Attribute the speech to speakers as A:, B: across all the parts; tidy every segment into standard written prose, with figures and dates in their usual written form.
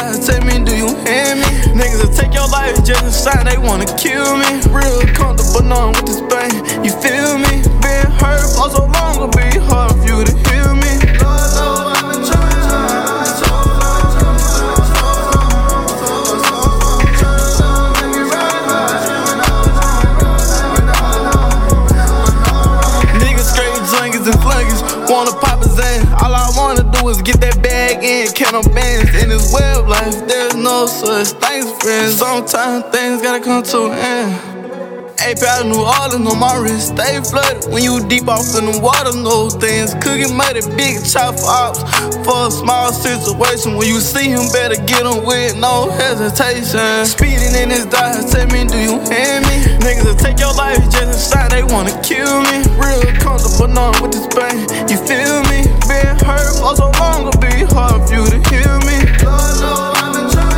A: die, tell me, do you hear me? Niggas will take your life just a sign, they wanna kill me. Real comfortable knowing with this pain, you feel me? Being hurt for so long, it'll be hard for you to heal me. Lord, Lord, I've been trying so niggas straight junkies and flunkies, wanna pop his ass. All I wanna do is get that bag in, count on bands. In this web life, there's no such thing as friends. Sometimes things gotta come to an end. AP out of New Orleans on my wrist, stay flooded. When you deep off in the water, no things. Cooking muddy, big chop for ops. For a small situation, when you see him, better get him with no hesitation. Speeding in his dive, tell me, do you hear me? Niggas will take your life just a sign, they wanna kill me. Real comfortable knowing with this pain, you feel me? Being hurt for so long, it'll be hard for you to heal me. Lord, Lord, I've been trying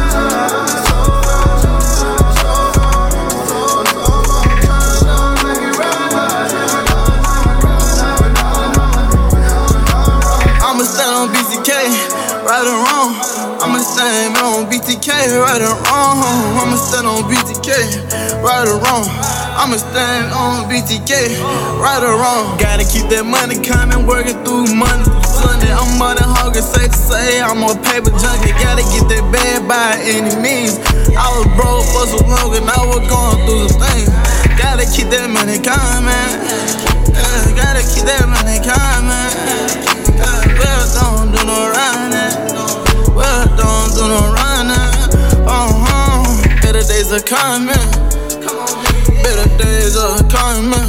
A: right or wrong, I'ma stand on BTK, right or wrong. I'ma stand on BTK, right or wrong. I'ma stand on BTK, right or wrong. Gotta keep that money coming, working through Monday to Sunday. I'm money hungry, safe to say I'm a paper junkie. Gotta get that bag by any means. I was broke for so long and I was going through some things. Gotta keep that money coming, gotta keep that money coming. Well, don't do no running. Well, don't do no running. Better days are coming. Better days are coming.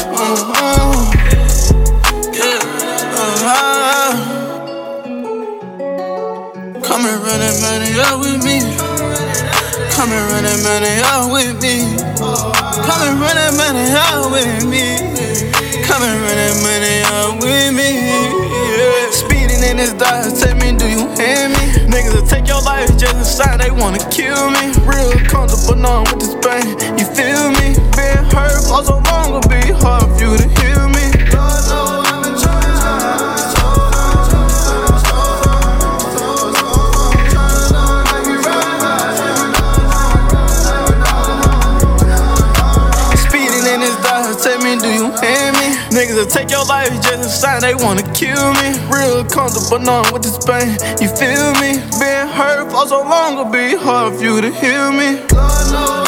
A: Yeah. Come and run that money up with me. Come and run that money up with me. Come and run that money up with me. Come and run that money up with me. Yeah. Speeding in this dive, tell me, do you hear me? Niggas will take your life just a sign, they wanna kill me. Real comfortable knowing with this pain, you feel me? Being hurt for so long, it'll be hard for you to heal me. Lord, Lord, I've been trying speeding in this dive, tell me, do you hear me? Niggas will take your life just a sign, they wanna kill me. Real comfortable knowing with this pain, you feel me? Being hurt for so long, it'll be hard for you to heal me. Lord, Lord.